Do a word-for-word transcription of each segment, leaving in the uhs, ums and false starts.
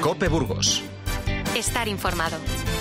COPE Burgos. Estar informado.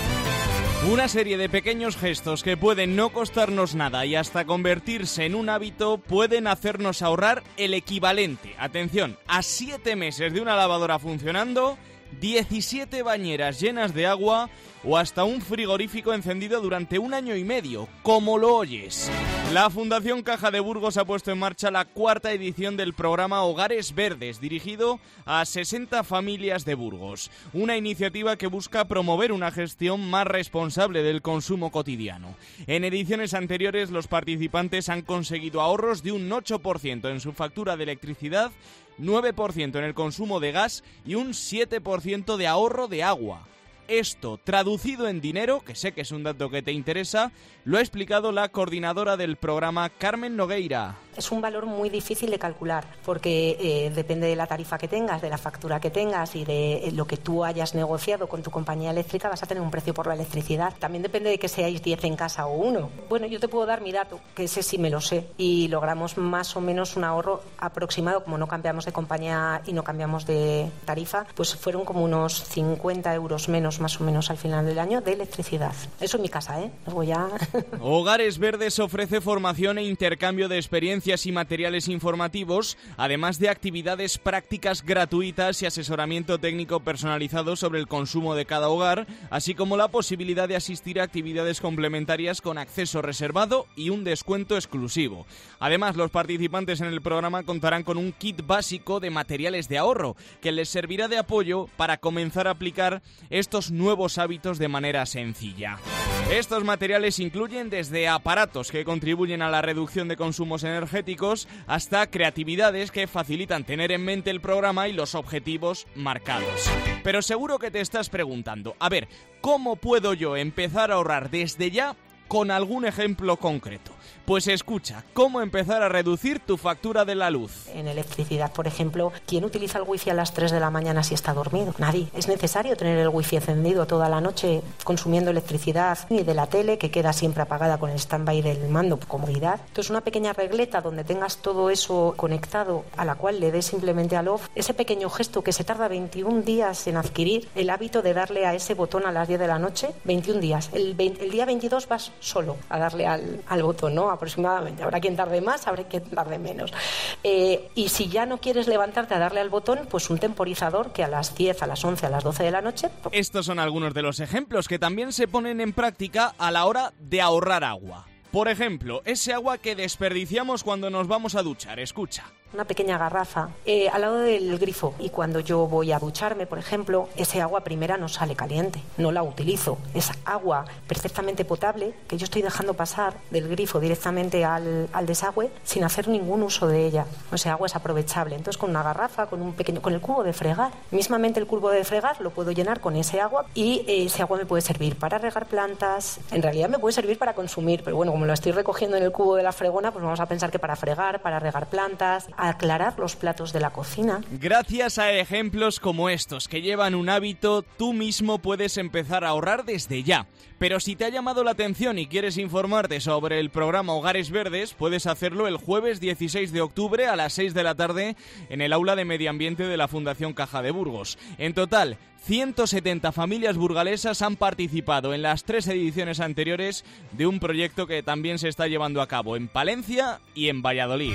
Una serie de pequeños gestos que pueden no costarnos nada y hasta convertirse en un hábito pueden hacernos ahorrar el equivalente, atención, a siete meses de una lavadora funcionando, diecisiete bañeras llenas de agua o hasta un frigorífico encendido durante un año y medio, como lo oyes. La Fundación Caja de Burgos ha puesto en marcha la cuarta edición del programa Hogares Verdes, dirigido a sesenta familias de Burgos. Una iniciativa que busca promover una gestión más responsable del consumo cotidiano. En ediciones anteriores, los participantes han conseguido ahorros de un ocho por ciento en su factura de electricidad, nueve por ciento en el consumo de gas y un siete por ciento de ahorro de agua. Esto, traducido en dinero, que sé que es un dato que te interesa, lo ha explicado la coordinadora del programa, Carmen Nogueira. Es un valor muy difícil de calcular porque eh, depende de la tarifa que tengas, de la factura que tengas y de lo que tú hayas negociado con tu compañía eléctrica, vas a tener un precio por la electricidad. También depende de que seáis diez en casa o uno. Bueno, yo te puedo dar mi dato, que ese sí me lo sé, y logramos más o menos un ahorro aproximado, como no cambiamos de compañía y no cambiamos de tarifa, pues fueron como unos cincuenta euros menos más o menos al final del año de electricidad. Eso en mi casa, ¿eh? Luego ya... Hogares Verdes ofrece formación e intercambio de experiencias y materiales informativos, además de actividades prácticas gratuitas y asesoramiento técnico personalizado sobre el consumo de cada hogar, así como la posibilidad de asistir a actividades complementarias con acceso reservado y un descuento exclusivo. Además, los participantes en el programa contarán con un kit básico de materiales de ahorro que les servirá de apoyo para comenzar a aplicar estos nuevos hábitos de manera sencilla. Estos materiales incluyen desde aparatos que contribuyen a la reducción de consumos energéticos hasta creatividades que facilitan tener en mente el programa y los objetivos marcados. Pero seguro que te estás preguntando, a ver, ¿cómo puedo yo empezar a ahorrar desde ya con algún ejemplo concreto? Pues escucha, ¿cómo empezar a reducir tu factura de la luz? En electricidad, por ejemplo, ¿quién utiliza el wifi a las tres de la mañana si está dormido? Nadie. Es necesario tener el wifi encendido toda la noche consumiendo electricidad, ni de la tele, que queda siempre apagada con el stand-by del mando por comodidad. Entonces, una pequeña regleta donde tengas todo eso conectado, a la cual le des simplemente al off, ese pequeño gesto que se tarda veintiún días en adquirir, el hábito de darle a ese botón a las diez de la noche, veintiún días. El, veinte, el día veintidós vas solo a darle al, al botón, ¿no? Aproximadamente. Habrá quien tarde más, habrá quien tarde menos. Eh, y si ya no quieres levantarte a darle al botón, pues un temporizador que a las diez, a las once, a las doce de la noche... Estos son algunos de los ejemplos que también se ponen en práctica a la hora de ahorrar agua. Por ejemplo, ese agua que desperdiciamos cuando nos vamos a duchar. Escucha. Una pequeña garrafa eh, al lado del grifo, y cuando yo voy a ducharme, por ejemplo, ese agua primera no sale caliente, no la utilizo. Es agua perfectamente potable que yo estoy dejando pasar del grifo directamente al, al desagüe sin hacer ningún uso de ella. O sea, agua es aprovechable. Entonces, con una garrafa, con un pequeño, con el cubo de fregar, mismamente el cubo de fregar lo puedo llenar con ese agua y eh, ese agua me puede servir para regar plantas. En realidad me puede servir para consumir, pero bueno, como lo estoy recogiendo en el cubo de la fregona, pues vamos a pensar que para fregar, para regar plantas, aclarar los platos de la cocina. Gracias a ejemplos como estos que llevan un hábito, tú mismo puedes empezar a ahorrar desde ya. Pero si te ha llamado la atención y quieres informarte sobre el programa Hogares Verdes, puedes hacerlo el jueves dieciséis de octubre a las seis de la tarde en el aula de Medio Ambiente de la Fundación Caja de Burgos. En total, ciento setenta familias burgalesas han participado en las tres ediciones anteriores de un proyecto que también se está llevando a cabo en Palencia y en Valladolid.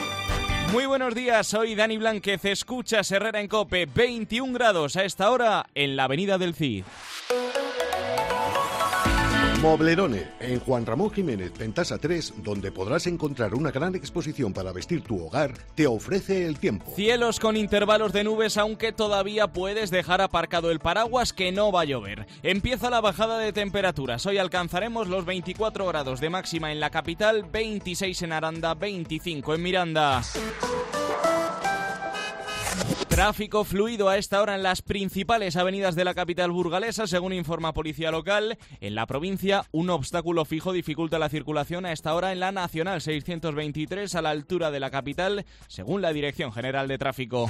Muy buenos días, soy Dani Blánquez, escuchas Herrera en COPE, veintiún grados a esta hora en la Avenida del Cid. Moblerone, en Juan Ramón Jiménez, Pentasa tres, donde podrás encontrar una gran exposición para vestir tu hogar, te ofrece el tiempo. Cielos con intervalos de nubes, aunque todavía puedes dejar aparcado el paraguas, que no va a llover. Empieza la bajada de temperaturas. Hoy alcanzaremos los veinticuatro grados de máxima en la capital, veintiséis en Aranda, veinticinco en Miranda. Tráfico fluido a esta hora en las principales avenidas de la capital burgalesa, según informa Policía Local. En la provincia, un obstáculo fijo dificulta la circulación a esta hora en la Nacional seiscientos veintitrés a la altura de la capital, según la Dirección General de Tráfico.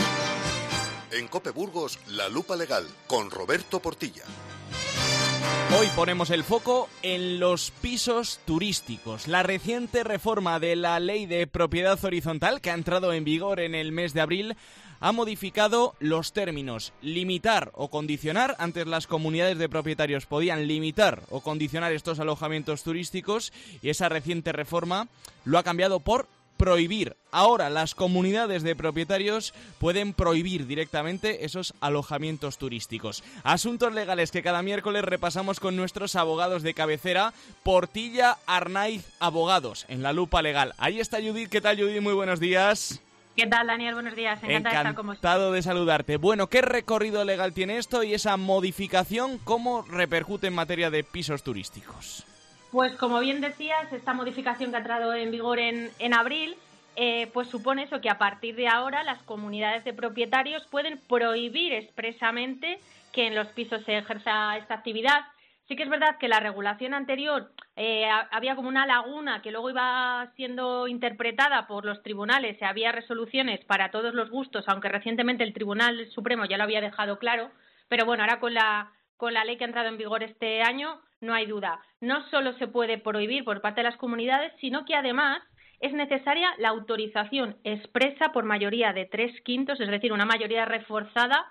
En COPE Burgos, La Lupa Legal, con Roberto Portilla. Hoy ponemos el foco en los pisos turísticos. La reciente reforma de la Ley de Propiedad Horizontal, que ha entrado en vigor en el mes de abril, ha modificado los términos limitar o condicionar. Antes las comunidades de propietarios podían limitar o condicionar estos alojamientos turísticos y esa reciente reforma lo ha cambiado por prohibir. Ahora las comunidades de propietarios pueden prohibir directamente esos alojamientos turísticos. Asuntos legales que cada miércoles repasamos con nuestros abogados de cabecera, Portilla Arnaiz Abogados, en la lupa legal. Ahí está Judith. ¿Qué tal, Judith? Muy buenos días. ¿Qué tal, Daniel? Buenos días. Encantada de estar con vosotros. Encantado de saludarte. Bueno, ¿qué recorrido legal tiene esto y esa modificación cómo repercute en materia de pisos turísticos? Pues como bien decías, esta modificación que ha entrado en vigor en, en abril, eh, pues supone eso, que a partir de ahora las comunidades de propietarios pueden prohibir expresamente que en los pisos se ejerza esta actividad. Sí que es verdad que la regulación anterior eh, había como una laguna que luego iba siendo interpretada por los tribunales y había resoluciones para todos los gustos, aunque recientemente el Tribunal Supremo ya lo había dejado claro, pero bueno, ahora con la, con la ley que ha entrado en vigor este año no hay duda. No solo se puede prohibir por parte de las comunidades, sino que además es necesaria la autorización expresa por mayoría de tres quintos, es decir, una mayoría reforzada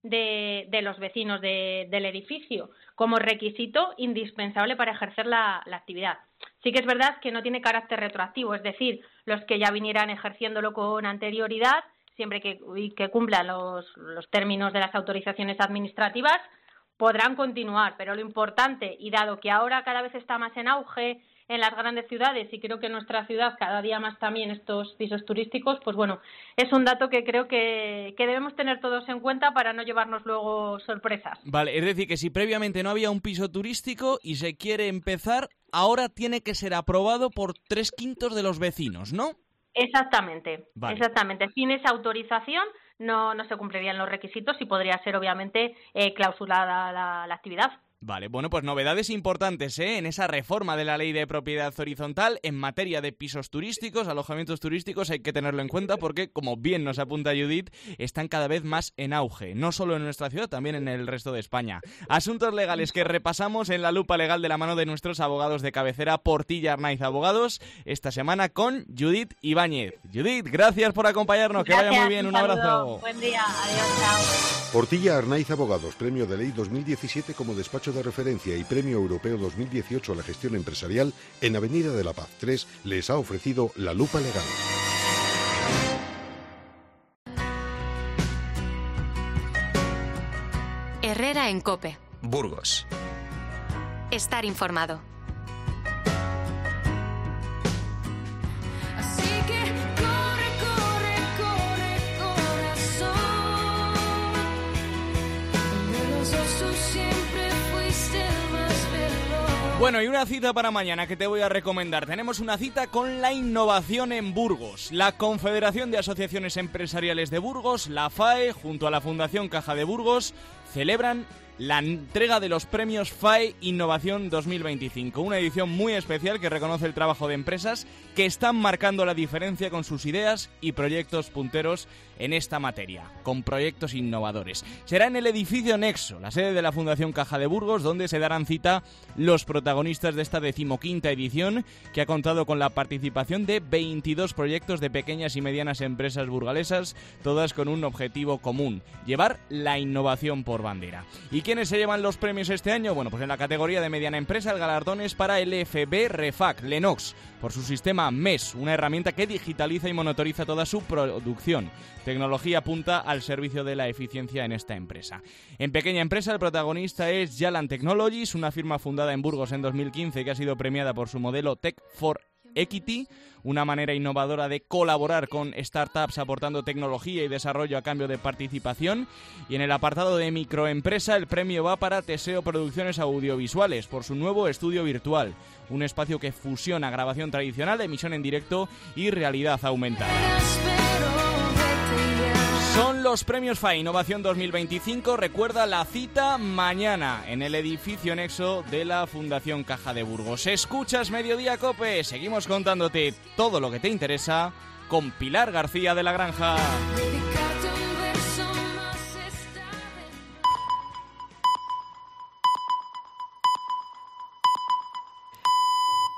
de, de los vecinos de, del edificio, como requisito indispensable para ejercer la, la actividad. Sí que es verdad que no tiene carácter retroactivo, es decir, los que ya vinieran ejerciéndolo con anterioridad, siempre que, que cumplan los, los términos de las autorizaciones administrativas, podrán continuar, pero lo importante, y dado que ahora cada vez está más en auge en las grandes ciudades y creo que en nuestra ciudad cada día más también estos pisos turísticos, pues bueno, es un dato que creo que, que debemos tener todos en cuenta para no llevarnos luego sorpresas. Vale, es decir, que si previamente no había un piso turístico y se quiere empezar, ahora tiene que ser aprobado por tres quintos de los vecinos, ¿no? Exactamente, vale. exactamente. Sin esa autorización no, no se cumplirían los requisitos y podría ser obviamente eh, clausulada la, la actividad. Vale, bueno, pues novedades importantes, ¿eh? En esa reforma de la Ley de Propiedad Horizontal en materia de pisos turísticos, alojamientos turísticos, hay que tenerlo en cuenta porque, como bien nos apunta Judith, están cada vez más en auge, no solo en nuestra ciudad, también en el resto de España. Asuntos legales que repasamos en la lupa legal de la mano de nuestros abogados de cabecera, Portilla Arnaiz Abogados, esta semana con Judith Ibáñez. Judith, gracias por acompañarnos, gracias, que vaya muy bien, un, un abrazo. Buen día, adiós, chao. Portilla Arnaiz Abogados, Premio de Ley dos mil diecisiete como despacho de referencia y Premio Europeo dos mil dieciocho a la gestión empresarial en Avenida de la Paz tres, les ha ofrecido la lupa legal. Herrera en COPE. Burgos. Estar informado. Bueno, y una cita para mañana que te voy a recomendar. Tenemos una cita con la innovación en Burgos. La Confederación de Asociaciones Empresariales de Burgos, la F A E, junto a la Fundación Caja de Burgos, celebran la entrega de los premios F A E Innovación dos mil veinticinco, una edición muy especial que reconoce el trabajo de empresas que están marcando la diferencia con sus ideas y proyectos punteros en esta materia, con proyectos innovadores. Será en el edificio Nexo, la sede de la Fundación Caja de Burgos, donde se darán cita los protagonistas de esta decimoquinta edición, que ha contado con la participación de veintidós proyectos de pequeñas y medianas empresas burgalesas, todas con un objetivo común: llevar la innovación por bandera. ¿Y quiénes se llevan los premios este año? Bueno, pues en la categoría de mediana empresa el galardón es para L F B Refac Lenox, por su sistema M E S, una herramienta que digitaliza y monitoriza toda su producción. Tecnología punta al servicio de la eficiencia en esta empresa. En pequeña empresa el protagonista es Jalan Technologies, una firma fundada en Burgos en dos mil quince que ha sido premiada por su modelo Tech for Equity, una manera innovadora de colaborar con startups aportando tecnología y desarrollo a cambio de participación. Y en el apartado de microempresa el premio va para Teseo Producciones Audiovisuales por su nuevo estudio virtual, un espacio que fusiona grabación tradicional, emisión en directo y realidad aumentada. Son los premios F A E Innovación dos mil veinticinco. Recuerda la cita mañana en el edificio Nexo de la Fundación Caja de Burgos. Escuchas Mediodía COPE. Seguimos contándote todo lo que te interesa con Pilar García de la Granja.